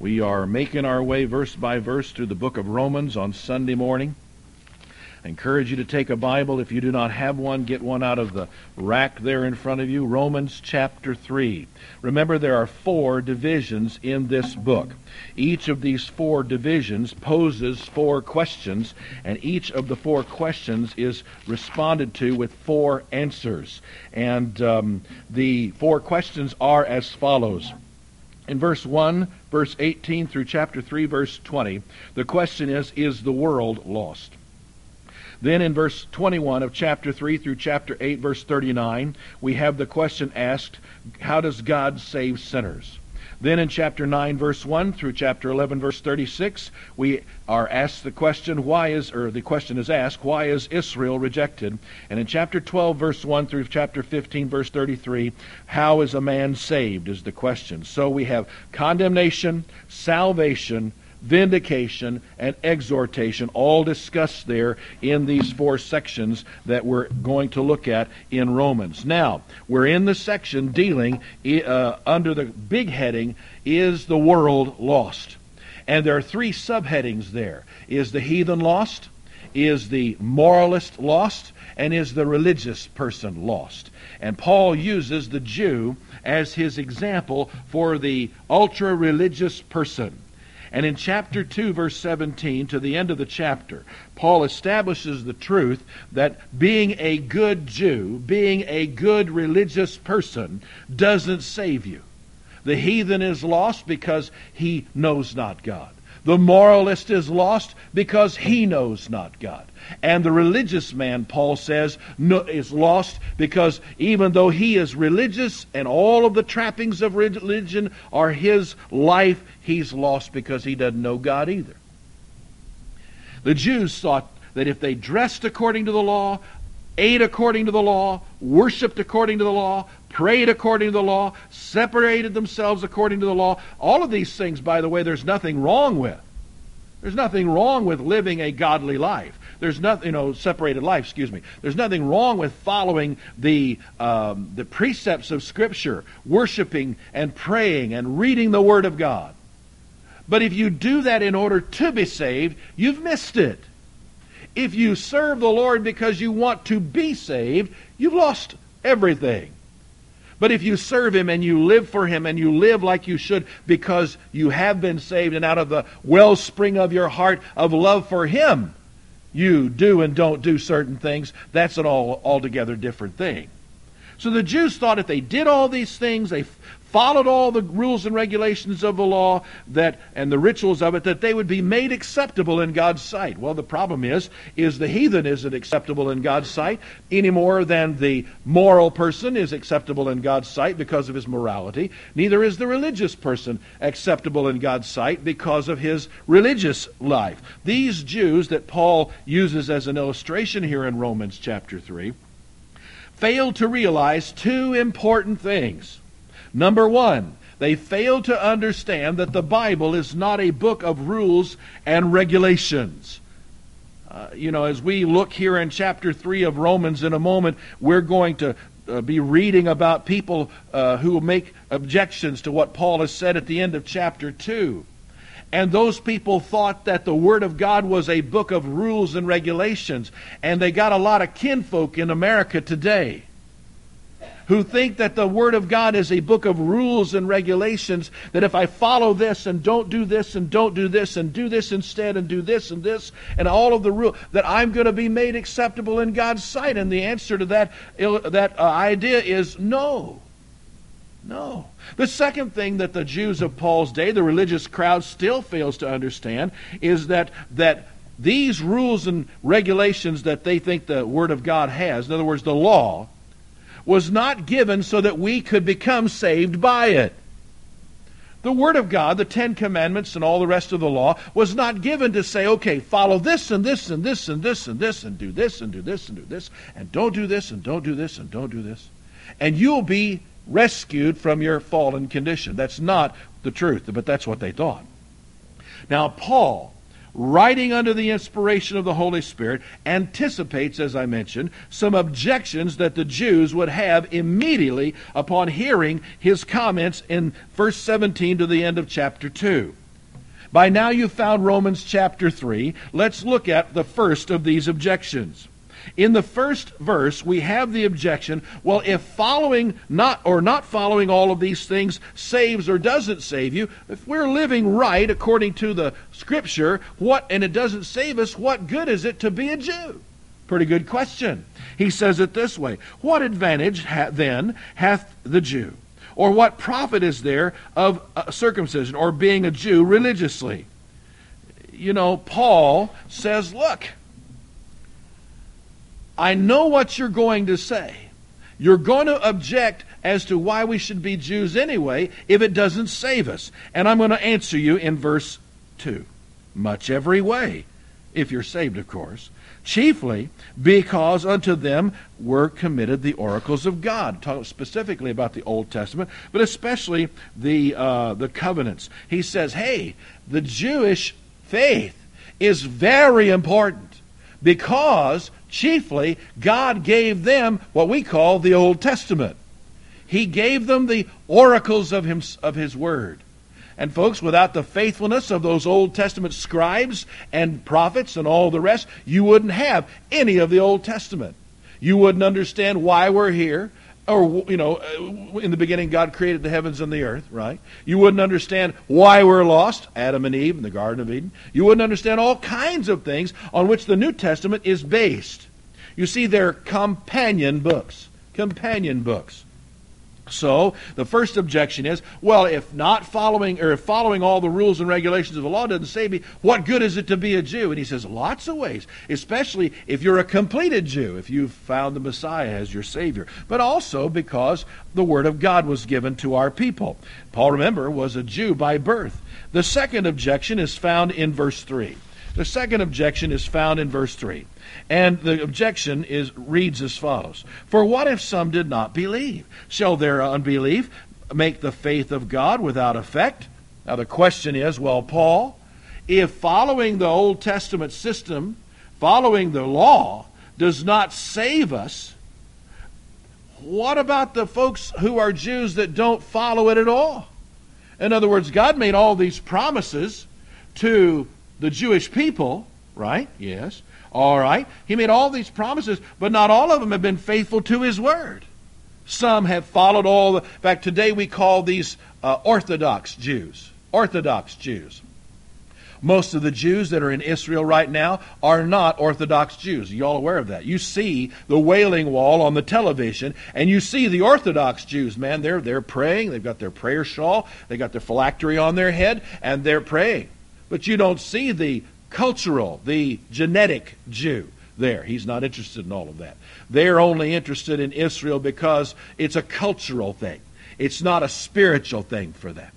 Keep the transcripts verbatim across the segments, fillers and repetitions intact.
We are making our way verse by verse through the book of Romans on Sunday morning. I encourage you to take a Bible. If you do not have one, get one out of the rack there in front of you. Romans chapter three. Remember, there are four divisions in this book. Each of these four divisions poses four questions, and each of the four questions is responded to with four answers. And um, the four questions are as follows. In verse one, verse eighteen through chapter three, verse twenty, the question is, is the world lost? Then in verse twenty-one of chapter three through chapter eight, verse thirty-nine, we have the question asked, how does God save sinners? Then in chapter nine, verse one through chapter eleven, verse thirty-six, we are asked the question, why is, or the question is asked, why is Israel rejected? And in chapter twelve, verse one through chapter fifteen, verse thirty-three, how is a man saved is the question. So we have condemnation, salvation, vindication, and exhortation, all discussed there in these four sections that we're going to look at in Romans. Now, we're in the section dealing uh, under the big heading, is the world lost? And there are three subheadings there. Is the heathen lost? Is the moralist lost? And is the religious person lost? And Paul uses the Jew as his example for the ultra-religious person. And in chapter two, verse seventeen, to the end of the chapter, Paul establishes the truth that being a good Jew, being a good religious person, doesn't save you. The heathen is lost because he knows not God. The moralist is lost because he knows not God. And the religious man, Paul says, no, is lost because even though he is religious and all of the trappings of religion are his life, he's lost because he doesn't know God either. The Jews thought that if they dressed according to the law, ate according to the law, worshipped according to the law, prayed according to the law, separated themselves according to the law, all of these things, by the way, there's nothing wrong with. There's nothing wrong with living a godly life. There's nothing, you know, separated life, excuse me. There's nothing wrong with following the um, the precepts of Scripture, worshiping and praying and reading the Word of God. But if you do that in order to be saved, you've missed it. If you serve the Lord because you want to be saved, you've lost everything. But if you serve Him and you live for Him and you live like you should because you have been saved and out of the wellspring of your heart of love for Him, you do and don't do certain things, that's an all altogether different thing. So the Jews thought if they did all these things, they followed all the rules and regulations of the law that and the rituals of it, that they would be made acceptable in God's sight. Well, the problem is, is the heathen isn't acceptable in God's sight any more than the moral person is acceptable in God's sight because of his morality. Neither is the religious person acceptable in God's sight because of his religious life. These Jews that Paul uses as an illustration here in Romans chapter three failed to realize two important things. Number one, they failed to understand that the Bible is not a book of rules and regulations. Uh, you know, as we look here in chapter three of Romans in a moment, we're going to uh, be reading about people uh, who make objections to what Paul has said at the end of chapter two. And those people thought that the Word of God was a book of rules and regulations. And they got a lot of kinfolk in America today who think that the Word of God is a book of rules and regulations, that if I follow this and don't do this and don't do this and do this instead and do this and this and all of the rules, that I'm going to be made acceptable in God's sight. And the answer to that, that uh, idea is no. No. The second thing that the Jews of Paul's day, the religious crowd, still fails to understand is that that these rules and regulations that they think the Word of God has, in other words, the law, was not given so that we could become saved by it. The Word of God, the Ten Commandments and all the rest of the law, was not given to say, okay, follow this and this and this and this and this and do this and do this and do this and don't do this and don't do this and don't do this. And you'll be rescued from your fallen condition. That's not the truth, but that's what they thought. Now, Paul, writing under the inspiration of the Holy Spirit, anticipates, as I mentioned, some objections that the Jews would have immediately upon hearing his comments in verse seventeen to the end of chapter two. By now you've found Romans chapter three. Let's look at the first of these objections. In the first verse, we have the objection, well, if following not or not following all of these things saves or doesn't save you, if we're living right according to the Scripture, what and it doesn't save us, what good is it to be a Jew? Pretty good question. He says it this way, what advantage ha- then hath the Jew? Or what profit is there of uh, circumcision or being a Jew religiously? You know, Paul says, look, I know what you're going to say. You're going to object as to why we should be Jews anyway if it doesn't save us. And I'm going to answer you in verse two. Much every way, if you're saved, of course. Chiefly because unto them were committed the oracles of God. Talk specifically about the Old Testament, but especially the uh, the covenants. He says, hey, the Jewish faith is very important because chiefly God gave them what we call the Old Testament. He gave them the oracles of him, of His Word. And folks, without the faithfulness of those Old Testament scribes and prophets and all the rest, you wouldn't have any of the Old Testament. You wouldn't understand why we're here. Or, you know, in the beginning God created the heavens and the earth, right? You wouldn't understand why we're lost, Adam and Eve in the Garden of Eden. You wouldn't understand all kinds of things on which the New Testament is based. You see, they're companion books. Companion books. So, the first objection is, well, if not following, or if following all the rules and regulations of the law doesn't save me, what good is it to be a Jew? And he says, lots of ways, especially if you're a completed Jew, if you've found the Messiah as your Savior. But also because the Word of God was given to our people. Paul, remember, was a Jew by birth. The second objection is found in verse three. The second objection is found in verse three. And the objection is reads as follows. For what if some did not believe? Shall their unbelief make the faith of God without effect? Now the question is, well, Paul, if following the Old Testament system, following the law, does not save us, what about the folks who are Jews that don't follow it at all? In other words, God made all these promises to the Jewish people, right? Yes. All right. He made all these promises, but not all of them have been faithful to His Word. Some have followed all the... In fact, today we call these uh, Orthodox Jews. Orthodox Jews. Most of the Jews that are in Israel right now are not Orthodox Jews. Are you all aware of that? You see the Wailing Wall on the television, and you see the Orthodox Jews, man, they're, they're praying. They've got their prayer shawl. They got their phylactery on their head, and they're praying. But you don't see the cultural, the genetic Jew there. He's not interested in all of that. They're only interested in Israel because it's a cultural thing. It's not a spiritual thing for them.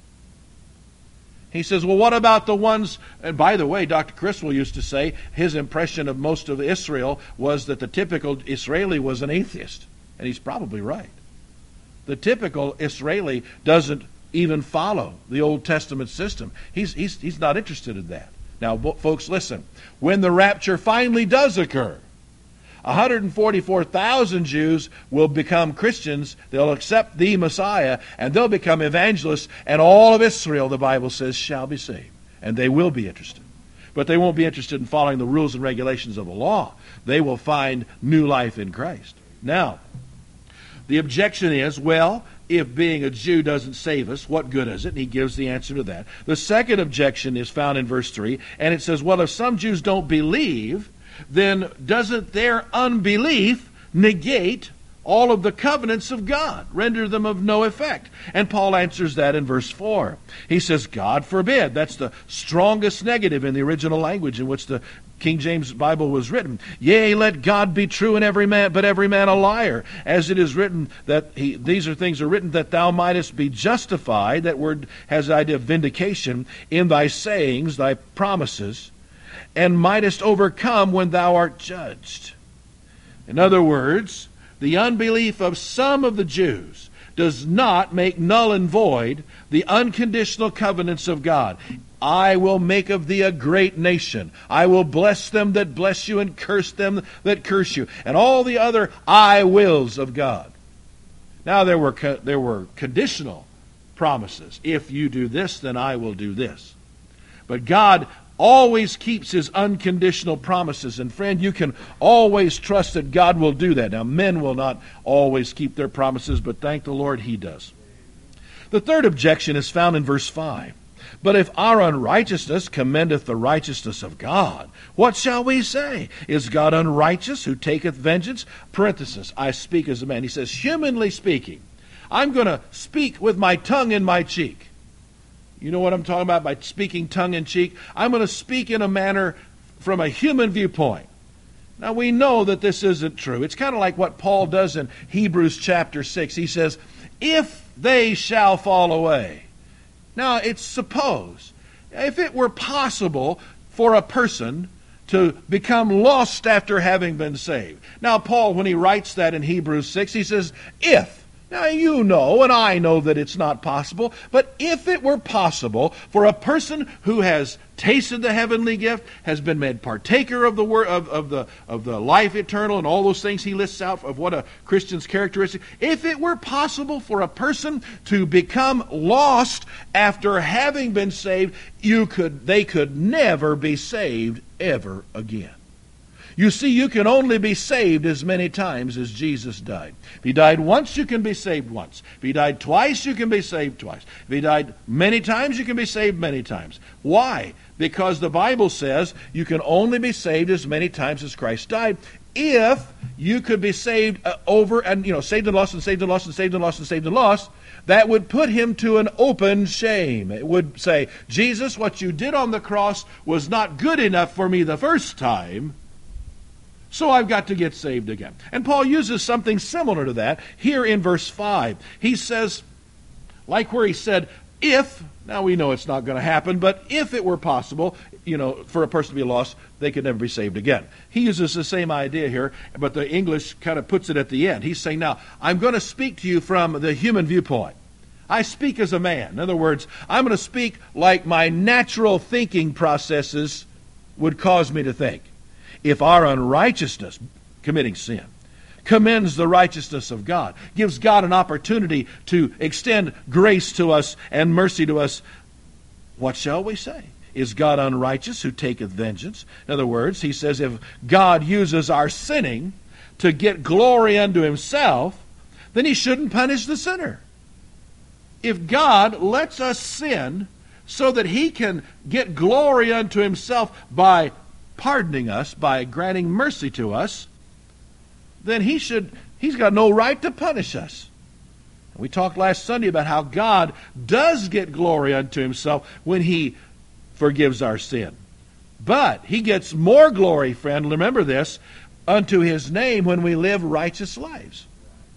He says, well, what about the ones, and by the way, Doctor Criswell used to say his impression of most of Israel was that the typical Israeli was an atheist. And he's probably right. The typical Israeli doesn't even follow the Old Testament system. He's, he's, he's not interested in that. Now, folks, listen. When the rapture finally does occur, one hundred forty-four thousand Jews will become Christians. They'll accept the Messiah, and they'll become evangelists, and all of Israel, the Bible says, shall be saved. And they will be interested. But they won't be interested in following the rules and regulations of the law. They will find new life in Christ. Now, the objection is, well, if being a Jew doesn't save us, what good is it? And he gives the answer to that. The second objection is found in verse three, and it says, well, if some Jews don't believe, then doesn't their unbelief negate all of the covenants of God, render them of no effect? And Paul answers that in verse four. He says, God forbid. That's the strongest negative in the original language in which the King James Bible was written. Yea, let God be true and every man, but every man a liar. As it is written that he, these are things are written that thou mightest be justified. That word has the idea of vindication in thy sayings, thy promises, and mightest overcome when thou art judged. In other words, the unbelief of some of the Jews does not make null and void the unconditional covenants of God. I will make of thee a great nation. I will bless them that bless you and curse them that curse you. And all the other I wills of God. Now there were co- there were conditional promises. If you do this, then I will do this. But God always keeps His unconditional promises. And friend, you can always trust that God will do that. Now, men will not always keep their promises, but thank the Lord He does. The third objection is found in verse five. But if our unrighteousness commendeth the righteousness of God, what shall we say? Is God unrighteous who taketh vengeance? Parenthesis, I speak as a man. He says, humanly speaking, I'm going to speak with my tongue in my cheek. You know what I'm talking about by speaking tongue in cheek? I'm going to speak in a manner from a human viewpoint. Now we know that this isn't true. It's kind of like what Paul does in Hebrews chapter six. He says, if they shall fall away. Now it's suppose, if it were possible for a person to become lost after having been saved. Now Paul, when he writes that in Hebrews six, he says, if. Now you know, and I know that it's not possible, but if it were possible for a person who has tasted the heavenly gift, has been made partaker of the word of, of the of the life eternal and all those things he lists out of what a Christian's characteristic, if it were possible for a person to become lost after having been saved, you could they could never be saved ever again. You see, you can only be saved as many times as Jesus died. If He died once, you can be saved once. If He died twice, you can be saved twice. If He died many times, you can be saved many times. Why? Because the Bible says you can only be saved as many times as Christ died. If you could be saved uh, over and, you know, saved and lost and saved and lost and saved and lost and saved and lost, that would put Him to an open shame. It would say, Jesus, what you did on the cross was not good enough for me the first time, so I've got to get saved again. And Paul uses something similar to that here in verse five. He says, like where he said, if, now we know it's not going to happen, but if it were possible, you know, for a person to be lost, they could never be saved again. He uses the same idea here, but the English kind of puts it at the end. He's saying, now, I'm going to speak to you from the human viewpoint. I speak as a man. In other words, I'm going to speak like my natural thinking processes would cause me to think. If our unrighteousness, committing sin, commends the righteousness of God, gives God an opportunity to extend grace to us and mercy to us, what shall we say? Is God unrighteous who taketh vengeance? In other words, he says if God uses our sinning to get glory unto Himself, then He shouldn't punish the sinner. If God lets us sin so that He can get glory unto Himself by pardoning us, by granting mercy to us, then he should, he's got no right to punish us. We talked last Sunday about how God does get glory unto Himself when He forgives our sin. But He gets more glory, friend, remember this, unto His name when we live righteous lives.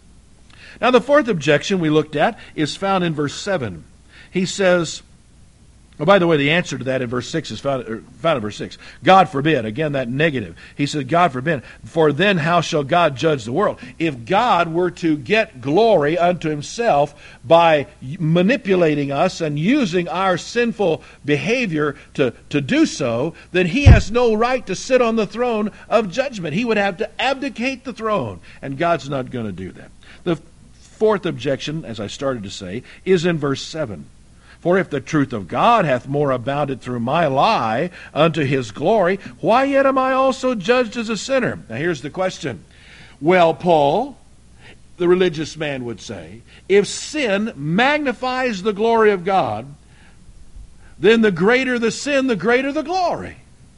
Now the fourth objection we looked at is found in verse seven. He says, oh, by the way, the answer to that in verse six is found, er, found in verse six. God forbid. Again, that negative. He said, God forbid. For then how shall God judge the world? If God were to get glory unto Himself by manipulating us and using our sinful behavior to, to do so, then He has no right to sit on the throne of judgment. He would have to abdicate the throne, and God's not going to do that. The fourth objection, as I started to say, is in verse seven. For if the truth of God hath more abounded through my lie unto His glory, why yet am I also judged as a sinner? Now here's the question. Well, Paul, the religious man would say, if sin magnifies the glory of God, then the greater the sin, the greater the glory.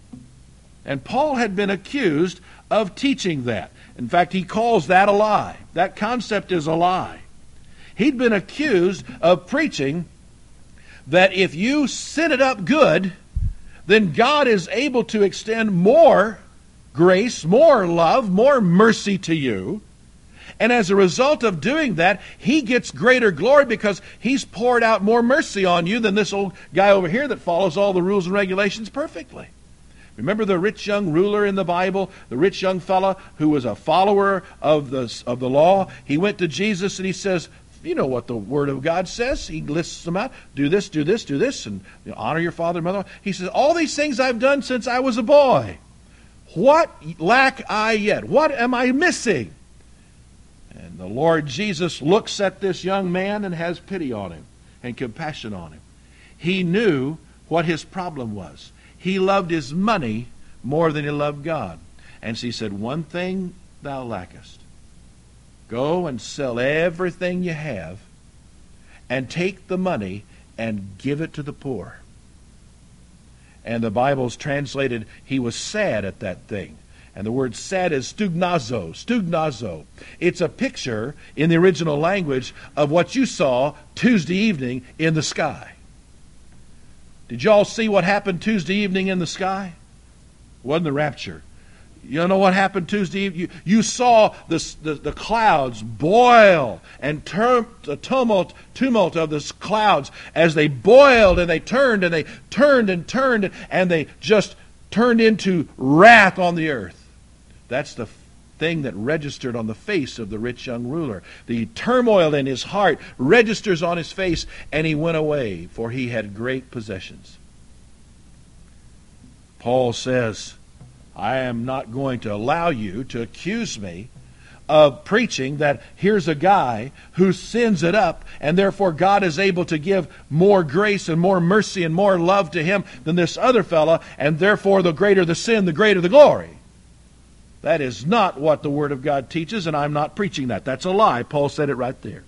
And Paul had been accused of teaching that. In fact, he calls that a lie. That concept is a lie. He'd been accused of preaching that if you sin it up good, then God is able to extend more grace, more love, more mercy to you. And as a result of doing that, He gets greater glory because He's poured out more mercy on you than this old guy over here that follows all the rules and regulations perfectly. Remember the rich young ruler in the Bible, the rich young fella who was a follower of the, of the law? He went to Jesus and he says, you know what the Word of God says. He lists them out. Do this, do this, do this, and you know, honor your father and mother. He says, all these things I've done since I was a boy. What lack I yet? What am I missing? And the Lord Jesus looks at this young man and has pity on him and compassion on him. He knew what his problem was. He loved his money more than he loved God. And so he said, one thing thou lackest. Go and sell everything you have and take the money and give it to the poor. And the Bible's translated, he was sad at that thing. And the word sad is stugnazo, stugnazo. It's a picture in the original language of what you saw Tuesday evening in the sky. Did you all see what happened Tuesday evening in the sky? It wasn't the rapture. You know what happened Tuesday evening? You, you saw the, the, the clouds boil and turn, the tumult, tumult of the clouds as they boiled and they turned and they turned and turned and they just turned into wrath on the earth. That's the thing that registered on the face of the rich young ruler. The turmoil in his heart registers on his face, and he went away, for he had great possessions. Paul says, I am not going to allow you to accuse me of preaching that here's a guy who sins it up, and therefore God is able to give more grace and more mercy and more love to him than this other fella, and therefore the greater the sin, the greater the glory. That is not what the Word of God teaches, and I'm not preaching that. That's a lie. Paul said it right there.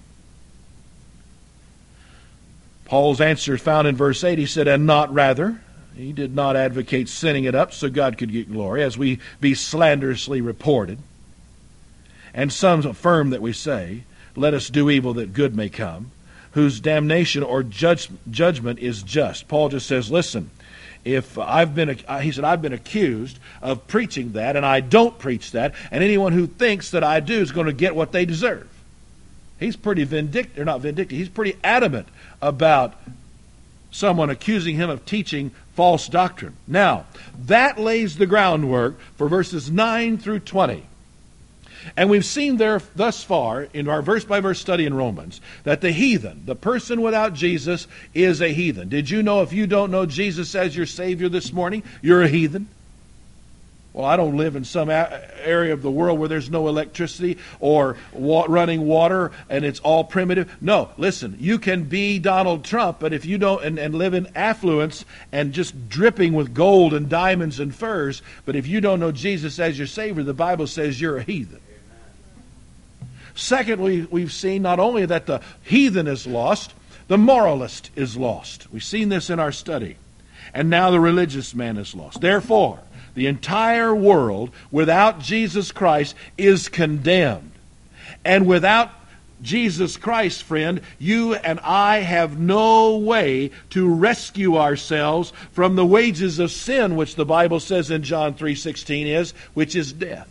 Paul's answer is found in verse eight. He said, and not rather. He did not advocate sinning it up so God could get glory, as we be slanderously reported. And some affirm that we say, let us do evil that good may come, whose damnation or judge, judgment is just. Paul just says, listen, if I've been, he said, I've been accused of preaching that, and I don't preach that, and anyone who thinks that I do is going to get what they deserve. He's pretty vindictive, or not vindictive, he's pretty adamant about someone accusing him of teaching false doctrine. Now, that lays the groundwork for verses nine through twenty. And we've seen there thus far in our verse-by-verse study in Romans that the heathen, the person without Jesus, is a heathen. Did you know if you don't know Jesus as your Savior this morning, you're a heathen? Well, I don't live in some area of the world where there's no electricity or wa- running water and it's all primitive. No, listen, you can be Donald Trump, but if you don't, and, and live in affluence and just dripping with gold and diamonds and furs, but if you don't know Jesus as your Savior, the Bible says you're a heathen. Secondly, we've seen not only that the heathen is lost, the moralist is lost. We've seen this in our study. And now the religious man is lost. Therefore, the entire world without Jesus Christ is condemned. And without Jesus Christ, friend, you and I have no way to rescue ourselves from the wages of sin, which the Bible says in John three sixteen is, which is death.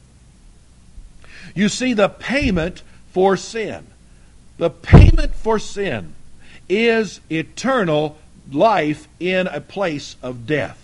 You see, the payment for sin, the payment for sin is eternal life in a place of death.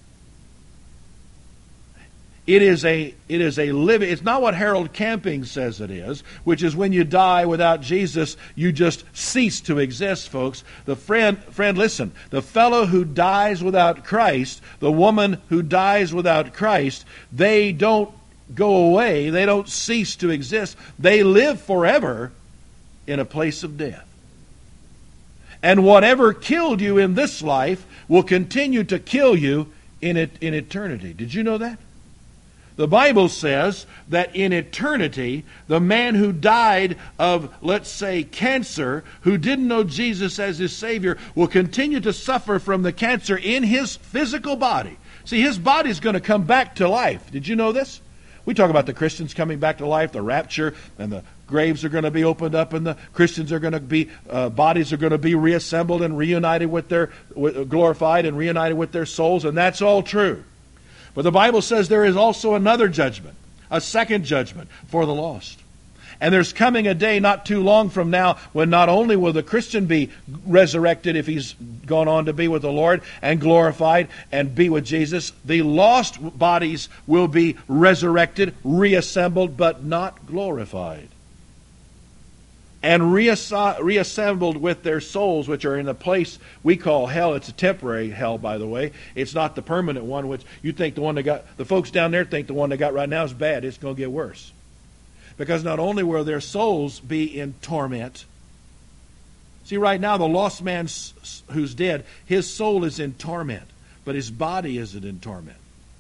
It is a it is a living. It's not what Harold Camping says it is, which is when you die without Jesus, you just cease to exist, folks. The friend, friend, listen. The fellow who dies without Christ, the woman who dies without Christ, they don't go away. They don't cease to exist. They live forever in a place of death. And whatever killed you in this life will continue to kill you in it in eternity. Did you know that? The Bible says that in eternity, the man who died of, let's say, cancer, who didn't know Jesus as his Savior, will continue to suffer from the cancer in his physical body. See, his body's going to come back to life. Did you know this? We talk about the Christians coming back to life, the rapture, and the graves are going to be opened up, and the Christians are going to be, uh, bodies are going to be reassembled and reunited with their, with, glorified and reunited with their souls, and that's all true. But the Bible says there is also another judgment, a second judgment for the lost. And there's coming a day not too long from now when not only will the Christian be resurrected if he's gone on to be with the Lord and glorified and be with Jesus, the lost bodies will be resurrected, reassembled, but not glorified. And reassembled with their souls, which are in a place we call hell. It's a temporary hell, by the way. It's not the permanent one, which you think the one that got, the folks down there think the one they got right now is bad. It's going to get worse. Because not only will their souls be in torment, See, right now, the lost man who's dead, his soul is in torment, but his body isn't in torment.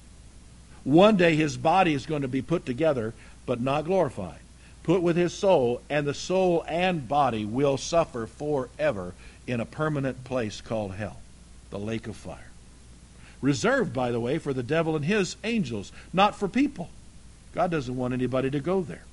One day his body is going to be put together, but not glorified, put with his soul, and the soul and body will suffer forever in a permanent place called hell, the lake of fire. Reserved, by the way, for the devil and his angels, not for people. God doesn't want anybody to go there.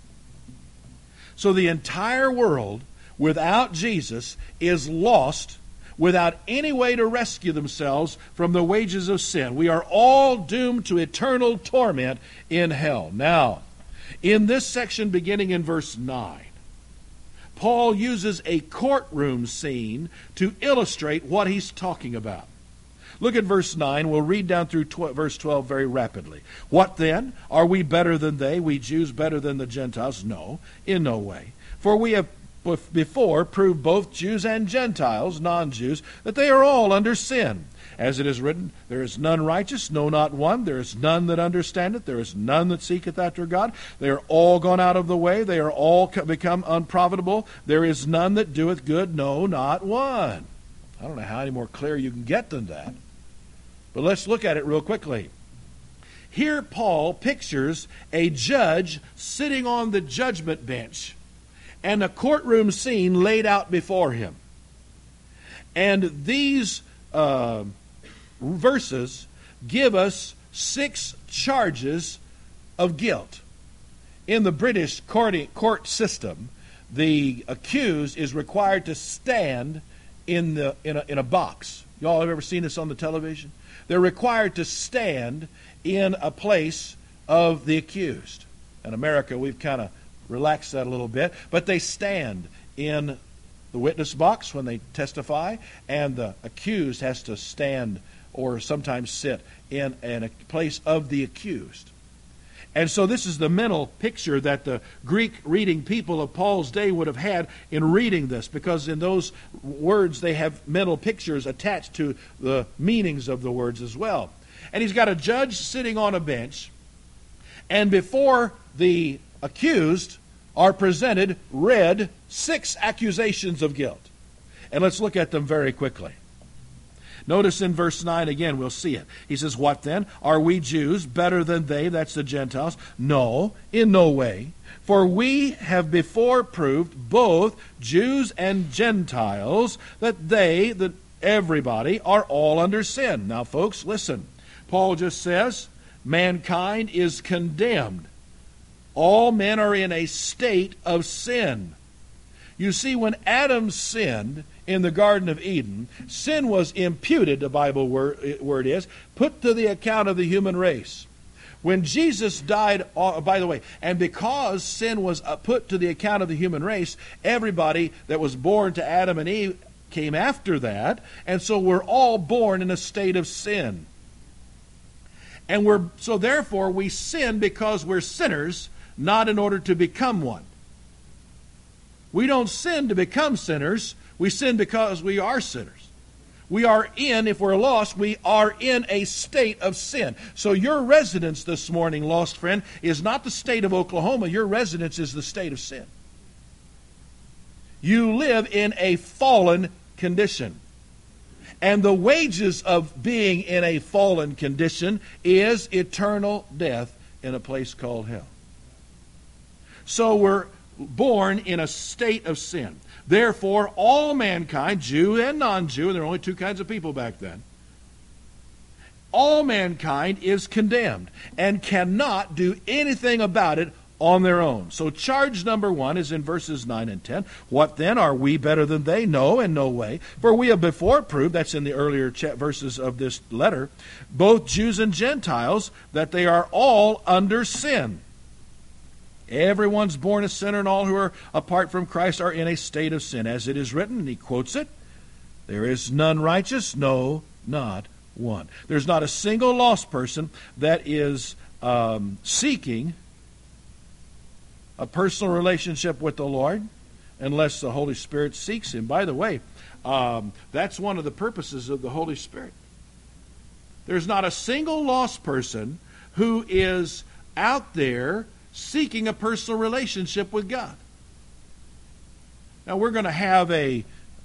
So the entire world without Jesus is lost, without any way to rescue themselves from the wages of sin. We are all doomed to eternal torment in hell. Now, in this section beginning in verse nine, Paul uses a courtroom scene to illustrate what he's talking about. Look at verse nine. We'll read down through tw- verse twelve very rapidly. What then? Are we better than they? We Jews better than the Gentiles? No, in no way. For we have before proved both Jews and Gentiles, non-Jews, that they are all under sin. As it is written, there is none righteous, no, not one. There is none that understandeth. There is none that seeketh after God. They are all gone out of the way. They are all become unprofitable. There is none that doeth good, no, not one. I don't know how any more clear you can get than that. But let's look at it real quickly. Here Paul pictures a judge sitting on the judgment bench and a courtroom scene laid out before him. And these uh, verses give us six charges of guilt. In the British court, court system, the accused is required to stand in, the, in, a, in a box. Y'all have ever seen this on the television? They're required to stand in a place of the accused. In America, we've kind of relaxed that a little bit, but they stand in the witness box when they testify, and the accused has to stand or sometimes sit in, in a place of the accused. And so this is the mental picture that the Greek reading people of Paul's day would have had in reading this, because in those words they have mental pictures attached to the meanings of the words as well. And he's got a judge sitting on a bench, and before the accused are presented, read, six accusations of guilt. And let's look at them very quickly. Notice in verse nine again, we'll see it. He says, what then? Are we Jews better than they, that's the Gentiles? No, in no way. For we have before proved, both Jews and Gentiles, that they, that everybody, are all under sin. Now, folks, listen. Paul just says, mankind is condemned. All men are in a state of sin. You see, when Adam sinned in the Garden of Eden, sin was imputed, the Bible word, word is, put to the account of the human race. When Jesus died, uh, by the way, and because sin was uh, put to the account of the human race, everybody that was born to Adam and Eve came after that, and so we're all born in a state of sin. And we're so therefore we sin because we're sinners, not in order to become one. We don't sin to become sinners. We sin because we are sinners. We are in, if we're lost, we are in a state of sin. So your residence this morning, lost friend, is not the state of Oklahoma. Your residence is the state of sin. You live in a fallen condition. And the wages of being in a fallen condition is eternal death in a place called hell. So we're born in a state of sin. Therefore, all mankind, Jew and non-Jew, and there were only two kinds of people back then, all mankind is condemned and cannot do anything about it on their own. So charge number one is in verses nine and ten. What then? Are we better than they? No, in no way. For we have before proved, that's in the earlier verses of this letter, both Jews and Gentiles, that they are all under sin. Everyone's born a sinner, and all who are apart from Christ are in a state of sin. As it is written, and he quotes it, there is none righteous, no, not one. There's not a single lost person that is um, seeking a personal relationship with the Lord unless the Holy Spirit seeks him. By the way, um, that's one of the purposes of the Holy Spirit. There's not a single lost person who is out there seeking a personal relationship with God. Now, we're going to have a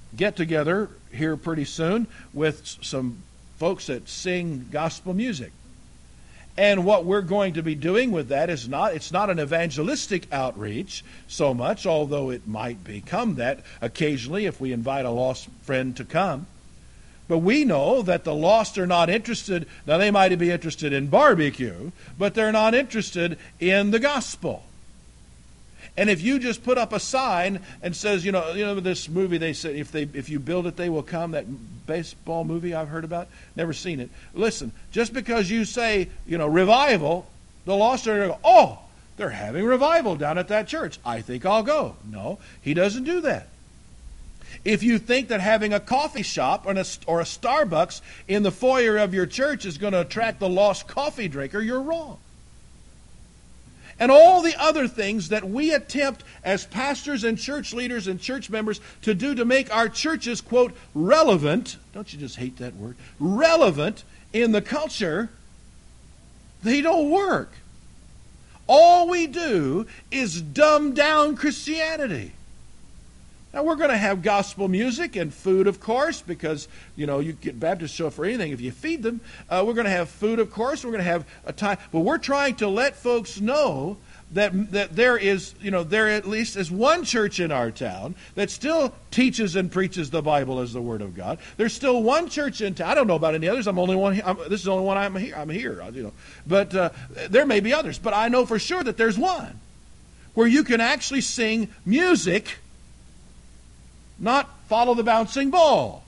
get-together here pretty soon with some folks that sing gospel music. And what we're going to be doing with that is not, it's not an evangelistic outreach so much, although it might become that occasionally if we invite a lost friend to come. But we know that the lost are not interested, now they might be interested in barbecue, but they're not interested in the gospel. And if you just put up a sign and says, you know, you know this movie they said, if they if you build it, they will come, that baseball movie I've heard about, never seen it. Listen, just because you say, you know, revival, the lost are going to go, oh, they're having revival down at that church. I think I'll go. No, he doesn't do that. If you think that having a coffee shop or a, or a Starbucks in the foyer of your church is going to attract the lost coffee drinker, you're wrong. And all the other things that we attempt as pastors and church leaders and church members to do to make our churches, quote, relevant, don't you just hate that word, relevant in the culture, they don't work. All we do is dumb down Christianity. Now, we're going to have gospel music and food, of course, because, you know, you get Baptists show up for anything if you feed them. Uh, we're going to have food, of course. We're going to have a time. But we're trying to let folks know that that there is, you know, there at least is one church in our town that still teaches and preaches the Bible as the Word of God. There's still one church in town. I don't know about any others. I'm only one. I'm, this is the only one I'm here. I'm here. You know, but uh, there may be others. But I know for sure that there's one where you can actually sing music, not follow the bouncing ball.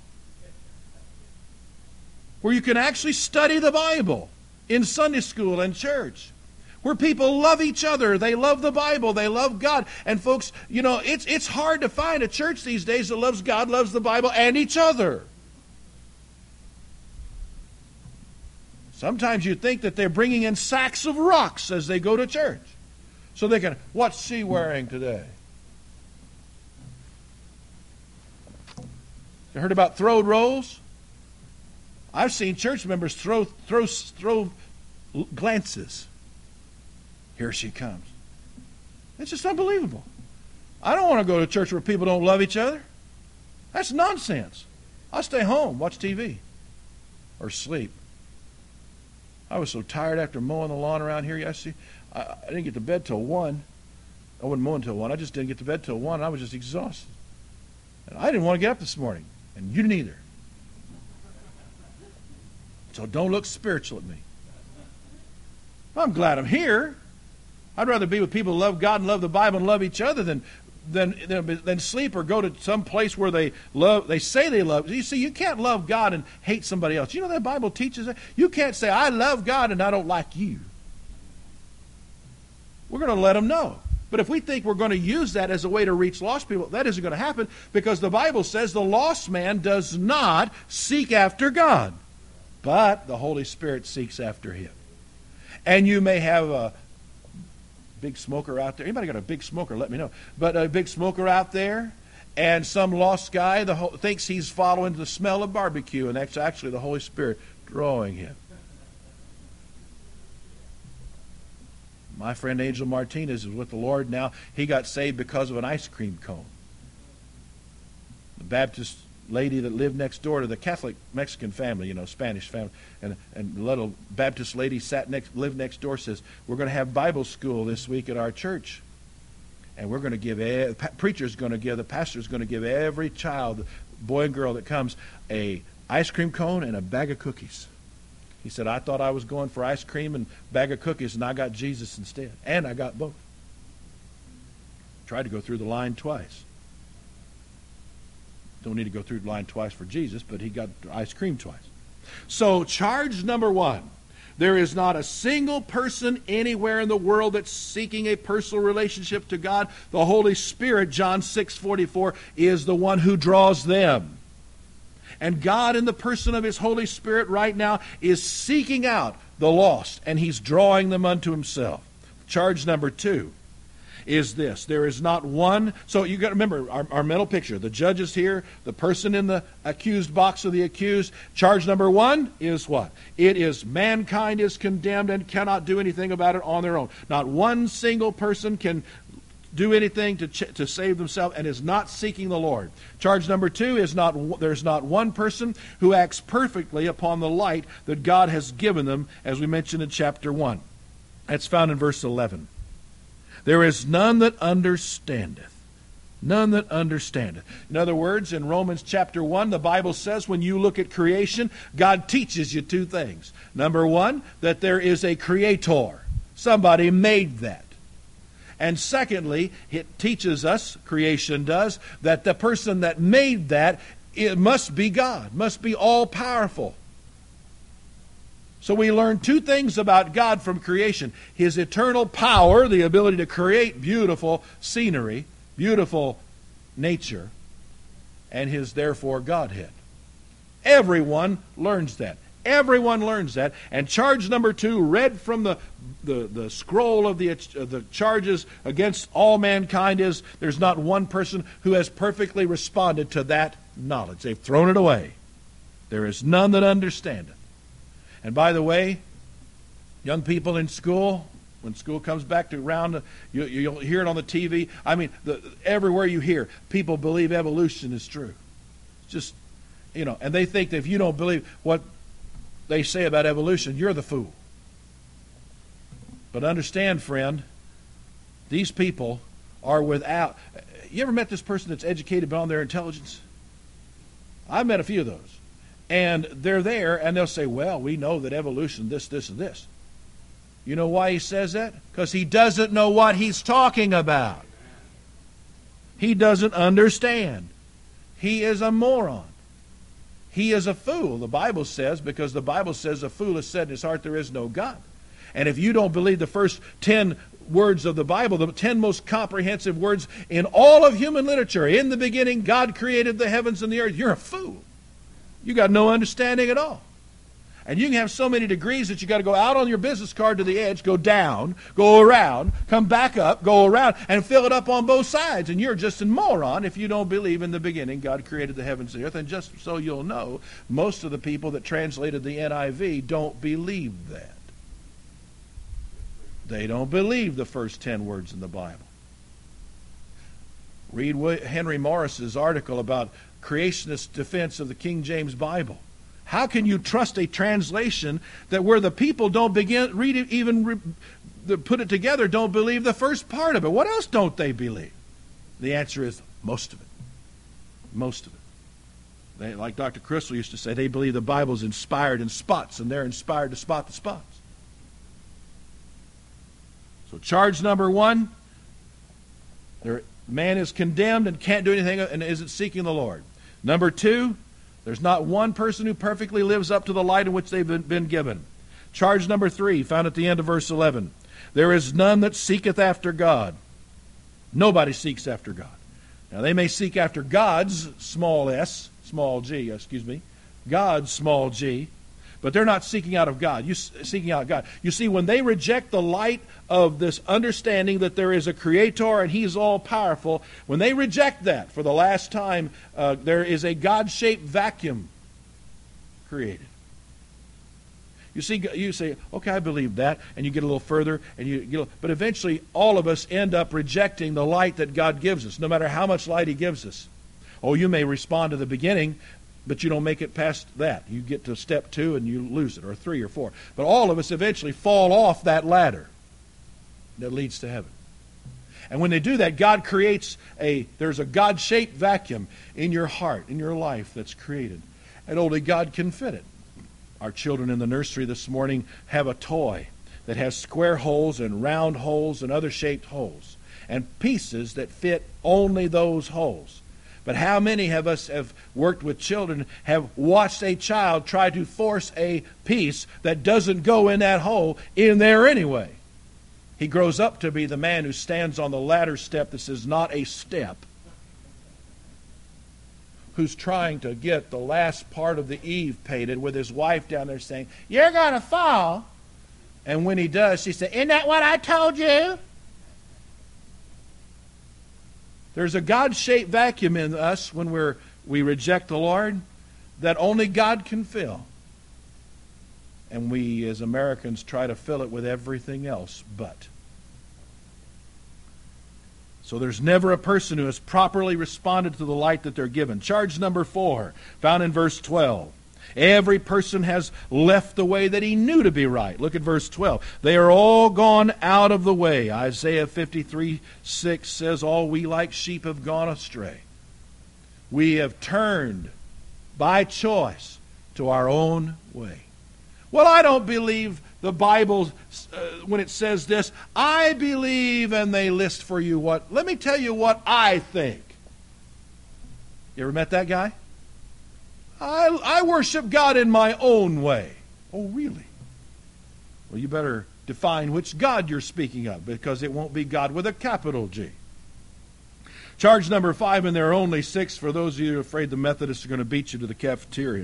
Where you can actually study the Bible in Sunday school and church. Where people love each other. They love the Bible. They love God. And folks, you know, it's it's hard to find a church these days that loves God, loves the Bible, and each other. Sometimes you think that they're bringing in sacks of rocks as they go to church. So they can, what's she wearing today? You heard about throw rolls? I've seen church members throw throw throw glances. Here she comes. It's just unbelievable. I don't want to go to a church where people don't love each other. That's nonsense. I'll stay home, watch T V, or sleep. I was so tired after mowing the lawn around here yesterday. I, I didn't get to bed till one. I wasn't mowing till one. I just didn't get to bed till one. And I was just exhausted. And I didn't want to get up this morning. And you didn't either. So don't look spiritual at me. I'm glad I'm here. I'd rather be with people who love God and love the Bible and love each other than than than, than sleep or go to some place where they love. They say they love. You see, you can't love God and hate somebody else. You know that Bible teaches that. You can't say I love God and I don't like you. We're going to let them know. But if we think we're going to use that as a way to reach lost people, that isn't going to happen, because the Bible says the lost man does not seek after God, but the Holy Spirit seeks after him. And you may have a big smoker out there. Anybody got a big smoker? Let me know. But a big smoker out there, and some lost guy the whole, thinks he's following the smell of barbecue, and that's actually the Holy Spirit drawing him. My friend Angel Martinez is with the Lord now. He got saved because of an ice cream cone. The Baptist lady that lived next door to the Catholic Mexican family, you know, Spanish family, and and the little Baptist lady sat next, lived next door, says, we're going to have Bible school this week at our church. And we're going to give, the preacher's going to give, the pastor's going to give every child, boy and girl that comes, a ice cream cone and a bag of cookies. He said, I thought I was going for ice cream and a bag of cookies, and I got Jesus instead. And I got both. Tried to go through the line twice. Don't need to go through the line twice for Jesus, but he got ice cream twice. So charge number one. There is not a single person anywhere in the world that's seeking a personal relationship to God. The Holy Spirit, John six forty-four, is the one who draws them. And God, in the person of His Holy Spirit right now, is seeking out the lost, and He's drawing them unto Himself. Charge number two is this. There is not one. So you got to remember our, our mental picture. The judge is here. The person in the accused box of the accused. Charge number one is what? It is mankind is condemned and cannot do anything about it on their own. Not one single person can do anything to ch- to save themselves and is not seeking the Lord. Charge number two is not there's not one person who acts perfectly upon the light that God has given them, as we mentioned in chapter one. That's found in verse eleven. There is none that understandeth. None that understandeth. In other words, in Romans chapter one, the Bible says when you look at creation, God teaches you two things. Number one, that there is a creator. Somebody made that. And secondly, it teaches us, creation does, that the person that made that, it must be God, must be all-powerful. So we learn two things about God from creation. His eternal power, the ability to create beautiful scenery, beautiful nature, and His, therefore, Godhead. Everyone learns that. Everyone learns that. And charge number two, read from the, the, the scroll of the, uh, the charges against all mankind, is there's not one person who has perfectly responded to that knowledge. They've thrown it away. There is none that understandeth. And by the way, young people in school, when school comes back to round, you, you'll hear it on the T V. I mean, the, everywhere you hear, people believe evolution is true. It's just, you know, and they think that if you don't believe what they say about evolution, you're the fool. But understand, friend, these people are without... You ever met this person that's educated beyond their intelligence? I've met a few of those. And they're there, and they'll say, well, we know that evolution, this, this, and this. You know why he says that? Because he doesn't know what he's talking about. He doesn't understand. He is a moron. He is a fool, the Bible says, because the Bible says a fool has said in his heart there is no God. And if you don't believe the first ten words of the Bible, the ten most comprehensive words in all of human literature, in the beginning God created the heavens and the earth, you're a fool. You got no understanding at all. And you can have so many degrees that you got to go out on your business card to the edge, go down, go around, come back up, go around, and fill it up on both sides. And you're just a moron if you don't believe in the beginning God created the heavens and the earth. And just so you'll know, most of the people that translated the N I V don't believe that. They don't believe the first ten words in the Bible. Read Henry Morris's article about creationist defense of the King James Bible. How can you trust a translation that where the people don't begin, read it, even re, the, put it together, don't believe the first part of it? What else don't they believe? The answer is most of it. Most of it. They, like Doctor Crystal used to say, they believe the Bible's inspired in spots, and they're inspired to spot the spots. So charge number one, there, man is condemned and can't do anything and isn't seeking the Lord. Number two, there's not one person who perfectly lives up to the light in which they've been, been given. Charge number three, found at the end of verse eleven. There is none that seeketh after God. Nobody seeks after God. Now they may seek after God's, small s, small g, excuse me, God's, small g, but they're not seeking out of God. You seeking out God. You see, when they reject the light of this understanding that there is a creator and He's all-powerful, when they reject that for the last time, uh, there is a God-shaped vacuum created. You see, you say, okay, I believe that, and you get a little further, and you get, but eventually all of us end up rejecting the light that God gives us, no matter how much light He gives us. Oh, you may respond to the beginning, but you don't make it past that. You get to step two and you lose it, or three or four. But all of us eventually fall off that ladder that leads to heaven. And when they do that, God creates a, there's a God-shaped vacuum in your heart, in your life that's created. And only God can fit it. Our children in the nursery this morning have a toy that has square holes and round holes and other shaped holes, and pieces that fit only those holes. But how many of us have worked with children, have watched a child try to force a piece that doesn't go in that hole in there anyway? He grows up to be the man who stands on the ladder step that says not a step, who's trying to get the last part of the eave painted with his wife down there saying, you're going to fall. And when he does, she said, isn't that what I told you? There's a God-shaped vacuum in us when we're, we reject the Lord that only God can fill. And we, as Americans, try to fill it with everything else but. So there's never a person who has properly responded to the light that they're given. Charge number four, found in verse twelve. Every person has left the way that he knew to be right. Look at verse twelve. They are all gone out of the way. Isaiah fifty-three six says, all we like sheep have gone astray. We have turned by choice to our own way. Well, I don't believe the Bible uh, when it says this. I believe, and they list for you what. Let me tell you what I think. You ever met that guy? I, I worship God in my own way. Oh, really? Well, you better define which God you're speaking of, because it won't be God with a capital G. Charge number five, and there are only six for those of you who are afraid the Methodists are going to beat you to the cafeteria,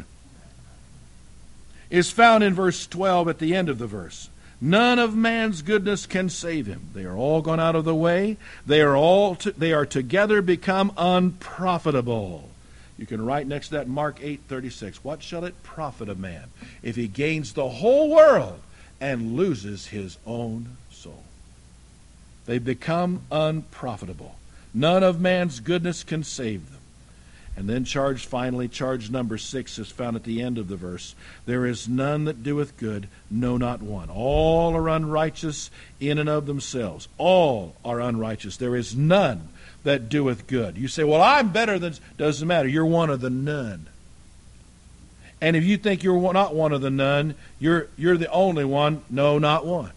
is found in verse twelve at the end of the verse. None of man's goodness can save him. They are all gone out of the way. They are all to, they are together become unprofitable. You can write next to that Mark eight thirty-six. What shall it profit a man if he gains the whole world and loses his own soul? They become unprofitable. None of man's goodness can save them. And then charge, finally, charge number six is found at the end of the verse. There is none that doeth good, no, not one. All are unrighteous in and of themselves. All are unrighteous. There is none that doeth good. You say, well, I'm better than... Doesn't matter. You're one of the none. And if you think you're not one of the none, you're, you're the only one. No, not one.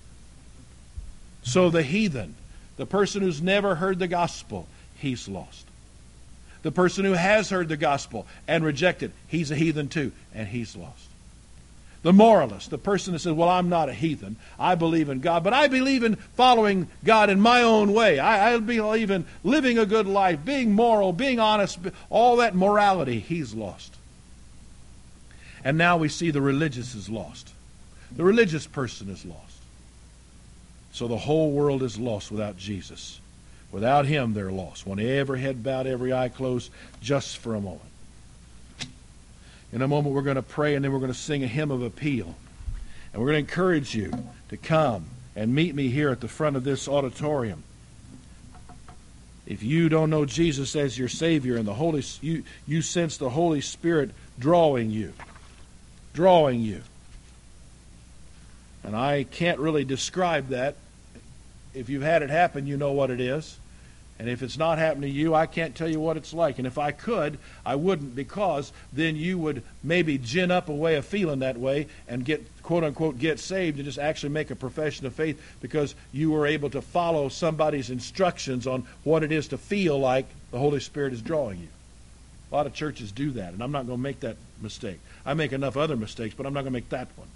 So the heathen, the person who's never heard the gospel, he's lost. The person who has heard the gospel and rejected, he's a heathen too, and he's lost. The moralist, the person that says, well, I'm not a heathen. I believe in God, but I believe in following God in my own way. I, I believe in living a good life, being moral, being honest, all that morality, he's lost. And now we see the religious is lost. The religious person is lost. So the whole world is lost without Jesus. Without Him, they're lost. Want every head bowed, every eye closed, just for a moment. In a moment, we're going to pray, and then we're going to sing a hymn of appeal. And we're going to encourage you to come and meet me here at the front of this auditorium. If you don't know Jesus as your Savior, and the Holy, you, you sense the Holy Spirit drawing you, drawing you. And I can't really describe that. If you've had it happen, you know what it is. And if it's not happened to you, I can't tell you what it's like. And if I could, I wouldn't, because then you would maybe gin up a way of feeling that way and get, quote unquote, get saved and just actually make a profession of faith because you were able to follow somebody's instructions on what it is to feel like the Holy Spirit is drawing you. A lot of churches do that, and I'm not going to make that mistake. I make enough other mistakes, but I'm not going to make that one.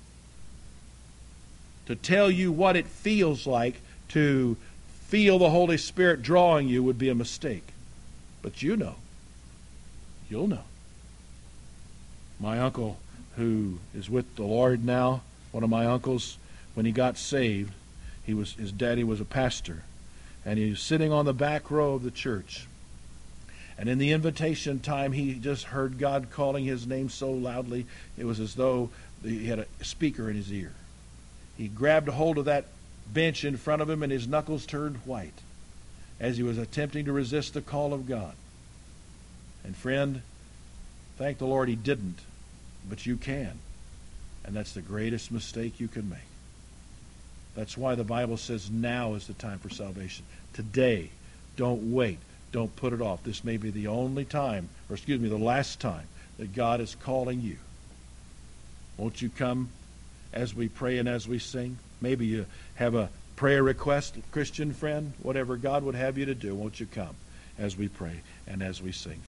To tell you what it feels like to feel the Holy Spirit drawing you would be a mistake. But you know. You'll know. My uncle, who is with the Lord now, one of my uncles, when he got saved, he was his daddy was a pastor. And he was sitting on the back row of the church. And in the invitation time, he just heard God calling his name so loudly, it was as though he had a speaker in his ear. He grabbed a hold of that bench in front of him, and his knuckles turned white as he was attempting to resist the call of God. And friend, thank the Lord he didn't, but you can. And that's the greatest mistake you can make. That's why the Bible says now is the time for salvation. Today. Don't wait. Don't put it off. This may be the only time, or excuse me, the last time that God is calling you. Won't you come as we pray and as we sing? Maybe you have a prayer request, Christian friend, whatever God would have you to do, won't you come as we pray and as we sing?